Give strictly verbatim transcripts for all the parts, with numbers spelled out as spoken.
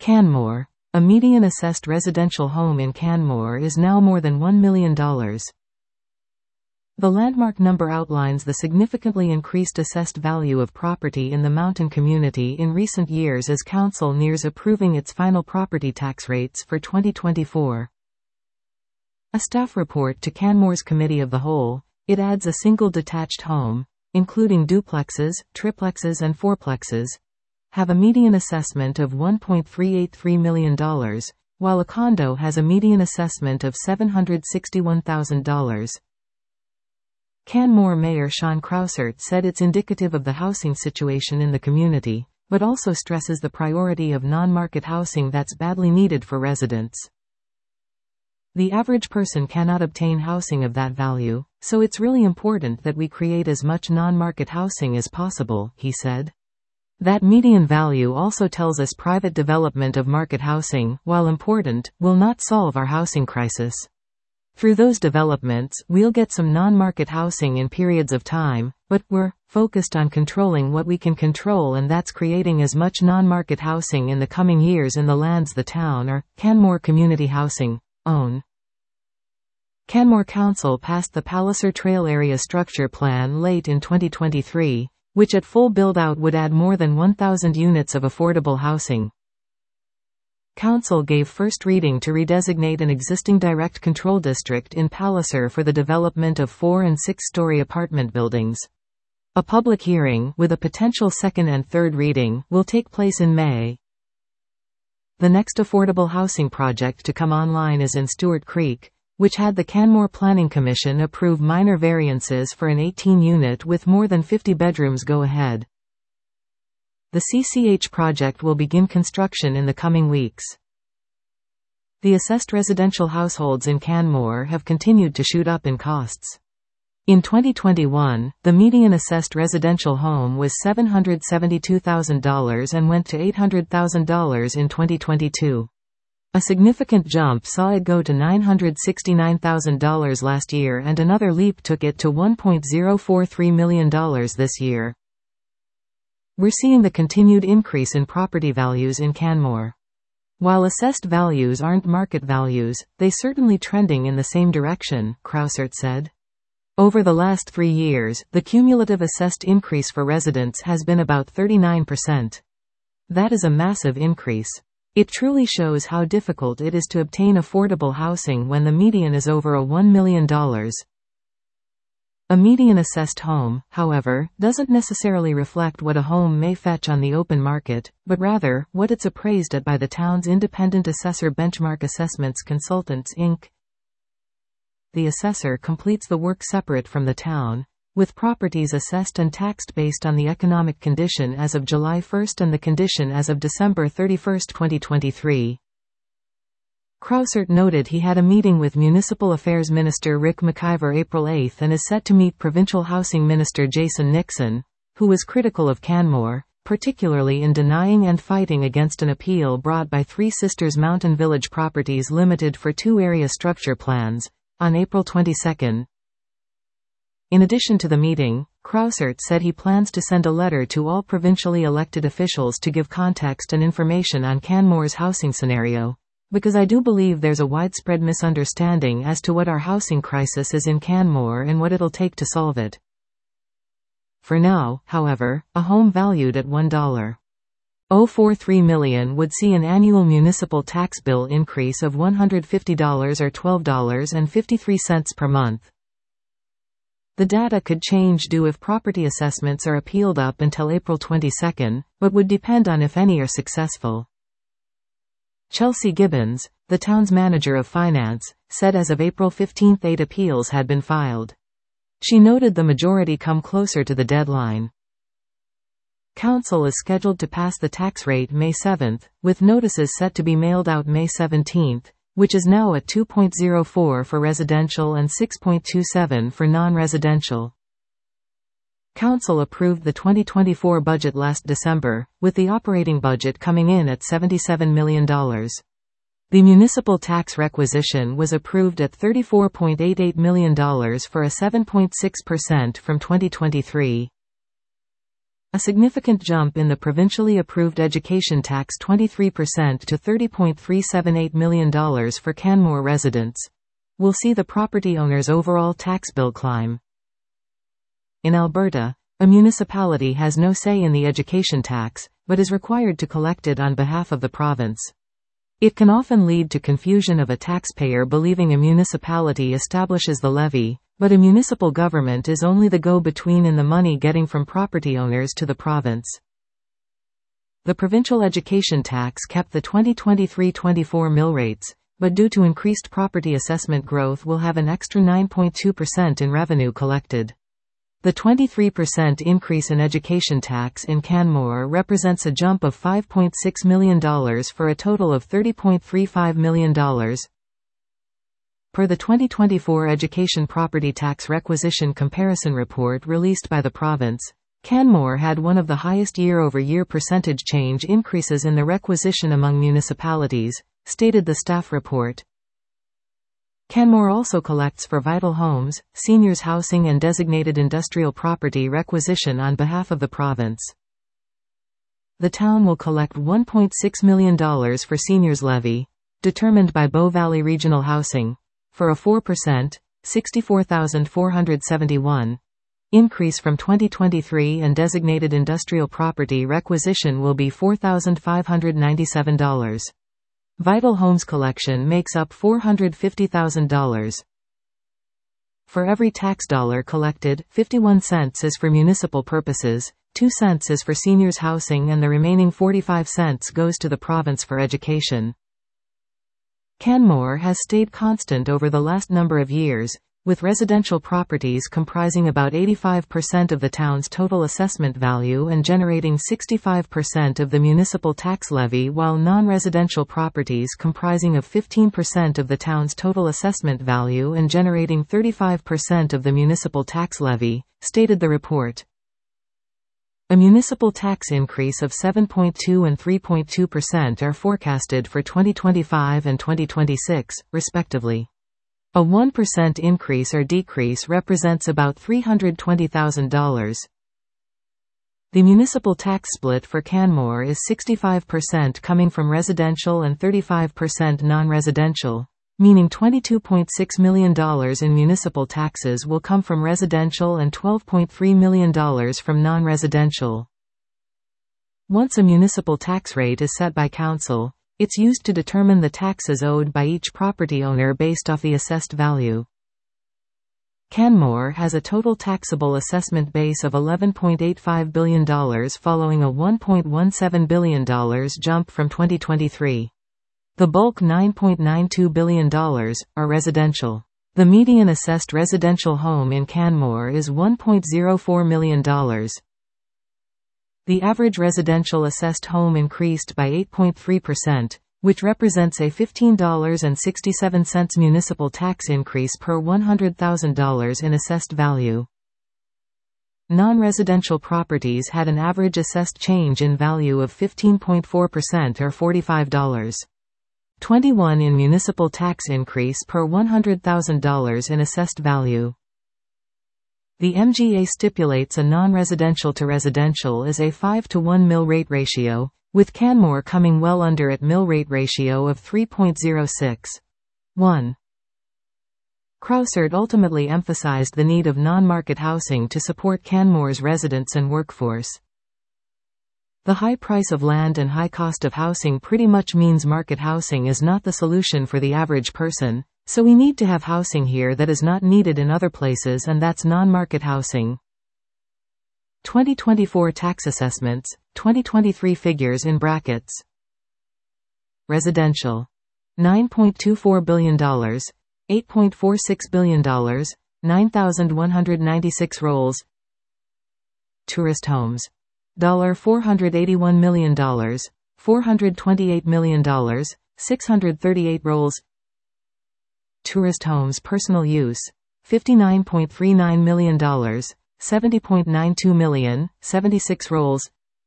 Canmore. A median assessed residential home in Canmore is now more than one million dollars. The landmark number outlines the significantly increased assessed value of property in the mountain community in recent years as Council nears approving its final property tax rates for twenty twenty-four. A staff report to Canmore's Committee of the Whole, it adds a single detached home, including duplexes, triplexes and fourplexes, have a median assessment of one point three eight three million dollars, while a condo has a median assessment of seven hundred sixty-one thousand dollars. Canmore Mayor Sean Crousert said it's indicative of the housing situation in the community, but also stresses the priority of non-market housing that's badly needed for residents. The average person cannot obtain housing of that value, so it's really important that we create as much non-market housing as possible, he said. That median value also tells us private development of market housing, while important, will not solve our housing crisis. Through those developments, we'll get some non-market housing in periods of time, but we're focused on controlling what we can control, and that's creating as much non-market housing in the coming years in the lands the town or Canmore Community Housing own. Canmore Council passed the Palliser Trail Area Structure Plan late in twenty twenty-three, which at full build-out would add more than one thousand units of affordable housing. Council gave first reading to redesignate an existing direct control district in Palliser for the development of four- and six-story apartment buildings. A public hearing, with a potential second and third reading, will take place in May. The next affordable housing project to come online is in Stewart Creek, which had the Canmore Planning Commission approve minor variances for an eighteen-unit with more than fifty bedrooms go ahead. The C C H project will begin construction in the coming weeks. The assessed residential households in Canmore have continued to shoot up in costs. In twenty twenty-one, the median assessed residential home was seven hundred seventy-two thousand dollars and went to eight hundred thousand dollars in twenty twenty-two. A significant jump saw it go to nine hundred sixty-nine thousand dollars last year, and another leap took it to one point zero four three million dollars this year. We're seeing the continued increase in property values in Canmore. While assessed values aren't market values, they certainly trending in the same direction, Crousert said. Over the last three years, the cumulative assessed increase for residents has been about thirty-nine percent. That is a massive increase. It truly shows how difficult it is to obtain affordable housing when the median is over a one million dollars. A median assessed home, however, doesn't necessarily reflect what a home may fetch on the open market, but rather, what it's appraised at by the town's independent assessor Benchmark Assessments Consultants Incorporated. The assessor completes the work separate from the town, with properties assessed and taxed based on the economic condition as of July first and the condition as of December thirty-first, twenty twenty-three. Crousert noted he had a meeting with Municipal Affairs Minister Rick McIver April eighth and is set to meet Provincial Housing Minister Jason Nixon, who was critical of Canmore, particularly in denying and fighting against an appeal brought by Three Sisters Mountain Village Properties Limited for two area structure plans, on April twenty-second. In addition to the meeting, Crousert said he plans to send a letter to all provincially elected officials to give context and information on Canmore's housing scenario, because I do believe there's a widespread misunderstanding as to what our housing crisis is in Canmore and what it'll take to solve it. For now, however, a home valued at one point zero four three million dollars would see an annual municipal tax bill increase of one hundred fifty dollars or twelve dollars and fifty-three cents per month. The data could change due if property assessments are appealed up until April twenty-second, but would depend on if any are successful. Chelsea Gibbons, the town's manager of finance, said as of April fifteenth eight appeals had been filed. She noted the majority come closer to the deadline. Council is scheduled to pass the tax rate May seventh, with notices set to be mailed out May seventeenth, which is now at two point zero four for residential and six point two seven for non-residential. Council approved the twenty twenty-four budget last December, with the operating budget coming in at seventy-seven million dollars. The municipal tax requisition was approved at thirty-four point eight eight million dollars for a seven point six percent from twenty twenty-three. A significant jump in the provincially approved education tax twenty-three percent to thirty point three seven eight million dollars for Canmore residents will see the property owner's overall tax bill climb. In Alberta, a municipality has no say in the education tax, but is required to collect it on behalf of the province. It can often lead to confusion of a taxpayer believing a municipality establishes the levy, but a municipal government is only the go-between in the money getting from property owners to the province. The provincial education tax kept the twenty twenty-three twenty-four mill rates, but due to increased property assessment growth will have an extra nine point two percent in revenue collected. The twenty-three percent increase in education tax in Canmore represents a jump of five point six million dollars for a total of thirty point three five million dollars. Per the twenty twenty-four Education Property Tax Requisition Comparison Report released by the province, Canmore had one of the highest year-over-year percentage change increases in the requisition among municipalities, stated the staff report. Canmore also collects for Vital Homes, seniors housing and designated industrial property requisition on behalf of the province. The town will collect one point six million dollars for seniors levy, determined by Bow Valley Regional Housing, for a four percent, sixty-four thousand four hundred seventy-one, increase from twenty twenty-three, and designated industrial property requisition will be four thousand five hundred ninety-seven dollars. Vital Homes collection makes up four hundred fifty thousand dollars. For every tax dollar collected, fifty-one cents is for municipal purposes, two cents is for seniors housing, and the remaining forty-five cents goes to the province for education. Canmore has stayed constant over the last number of years, with residential properties comprising about eighty-five percent of the town's total assessment value and generating sixty-five percent of the municipal tax levy, while non-residential properties comprising of fifteen percent of the town's total assessment value and generating thirty-five percent of the municipal tax levy, stated the report. A municipal tax increase of seven point two and three point two percent are forecasted for twenty twenty-five and twenty twenty-six, respectively. A one percent increase or decrease represents about three hundred twenty thousand dollars. The municipal tax split for Canmore is sixty-five percent coming from residential and thirty-five percent non-residential, meaning twenty-two point six million dollars in municipal taxes will come from residential and twelve point three million dollars from non-residential. Once a municipal tax rate is set by council, it's used to determine the taxes owed by each property owner based off the assessed value. Canmore has a total taxable assessment base of eleven point eight five billion dollars following a one point one seven billion dollars jump from twenty twenty-three. The bulk nine point nine two billion dollars are residential. The median assessed residential home in Canmore is one point zero four million dollars. The average residential assessed home increased by eight point three percent, which represents a fifteen dollars and sixty-seven cents municipal tax increase per one hundred thousand dollars in assessed value. Non-residential properties had an average assessed change in value of fifteen point four percent or forty-five dollars and twenty-one cents in municipal tax increase per one hundred thousand dollars in assessed value. The M G A stipulates a non-residential to residential is a five to one mill rate ratio, with Canmore coming well under at mill rate ratio of three point zero six one. Crousert ultimately emphasized the need of non-market housing to support Canmore's residents and workforce. The high price of land and high cost of housing pretty much means market housing is not the solution for the average person, so we need to have housing here that is not needed in other places, and that's non-market housing. twenty twenty-four tax assessments, twenty twenty-three figures in brackets. Residential. nine point two four billion dollars, eight point four six billion dollars, nine thousand one hundred ninety-six rolls. Tourist homes. four hundred eighty-one million dollars, four hundred twenty-eight million dollars, six hundred thirty-eight rolls. Tourist homes personal use. fifty-nine point three nine million dollars, seventy point nine two million dollars, seventy-six rolls.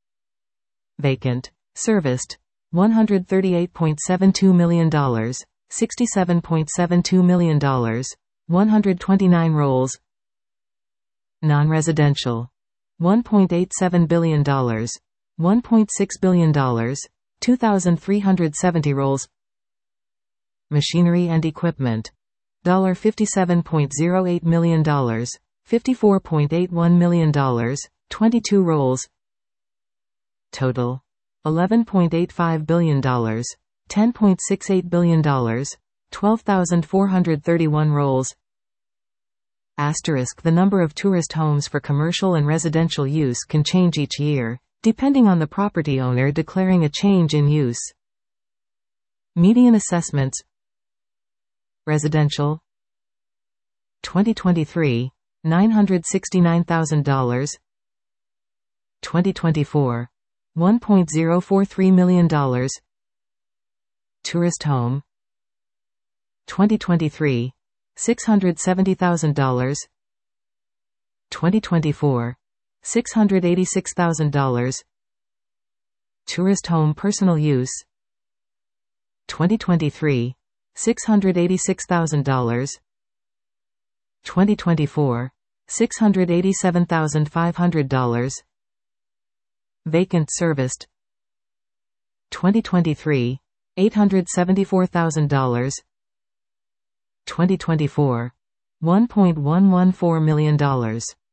Vacant. Serviced. one hundred thirty-eight point seven two million dollars, sixty-seven point seven two million dollars, one hundred twenty-nine rolls. Non-residential. one point eight seven billion dollars, one point six billion dollars, two thousand three hundred seventy roles. Machinery and equipment, fifty-seven point zero eight million dollars, fifty-four point eight one million dollars, twenty-two roles. Total, eleven point eight five billion dollars, ten point six eight billion dollars, twelve thousand four hundred thirty-one roles. Asterisk. The number of tourist homes for commercial and residential use can change each year, depending on the property owner declaring a change in use. Median assessments. Residential, twenty twenty-three, nine hundred sixty-nine thousand dollars. twenty twenty-four, one point zero four three million dollars. Tourist home, twenty twenty-three, six hundred seventy thousand dollars. twenty twenty-four, six hundred eighty-six thousand dollars. Tourist home personal use, twenty twenty-three, six hundred eighty-six thousand dollars. twenty twenty-four, six hundred eighty-seven thousand five hundred dollars. Vacant serviced, twenty twenty-three, eight hundred seventy-four thousand dollars. twenty twenty-four, one point one one four million dollars.